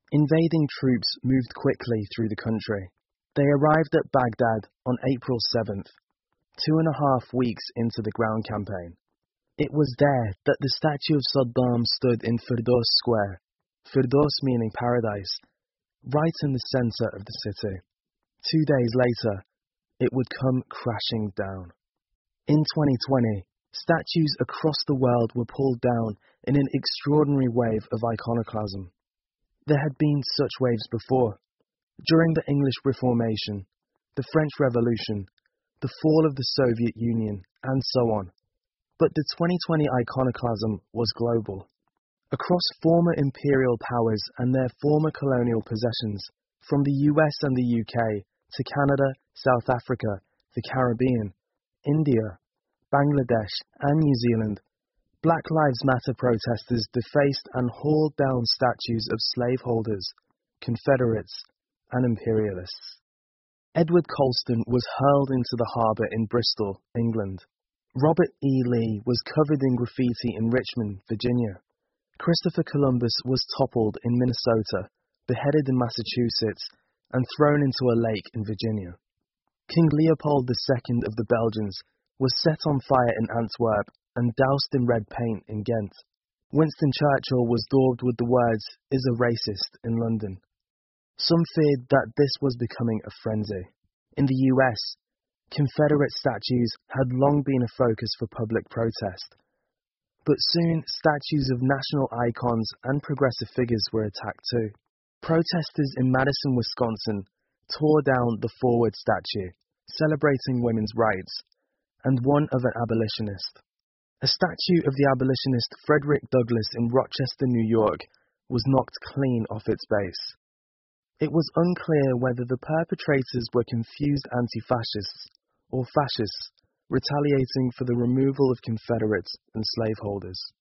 Invading troops moved quickly through the country. They arrived at Baghdad on April 7th, 2.5 weeks into the ground campaign. It was there that the statue of Saddam stood in Firdaus Square, Firdaus meaning paradise, right in the center of the city. 2 days later, it would come crashing down. In 2020, statues across the world were pulled down in an extraordinary wave of iconoclasm. There had been such waves before, during the English Reformation, the French Revolution, the fall of the Soviet Union, and so on. But the 2020 iconoclasm was global. Across former imperial powers and their former colonial possessions, from the US and the UK to Canada, South Africa, the Caribbean, India, Bangladesh, and New Zealand, Black Lives Matter protesters defaced and hauled down statues of slaveholders, Confederates, and imperialists. Edward Colston was hurled into the harbour in Bristol, England. Robert E. Lee was covered in graffiti in Richmond, Virginia. Christopher Columbus was toppled in Minnesota, beheaded in Massachusetts, and thrown into a lake in Virginia. King Leopold II of the Belgians was set on fire in Antwerp and doused in red paint in Ghent. Winston Churchill was daubed with the words, "is a racist," in London. Some feared that this was becoming a frenzy. In the US, Confederate statues had long been a focus for public protest. But soon, statues of national icons and progressive figures were attacked too. Protesters in Madison, Wisconsin, tore down the Forward statue, celebrating women's rights, and one of an abolitionist. A statue of the abolitionist Frederick Douglass in Rochester, New York, was knocked clean off its base. It was unclear whether the perpetrators were confused anti-fascists or fascists retaliating for the removal of Confederates and slaveholders.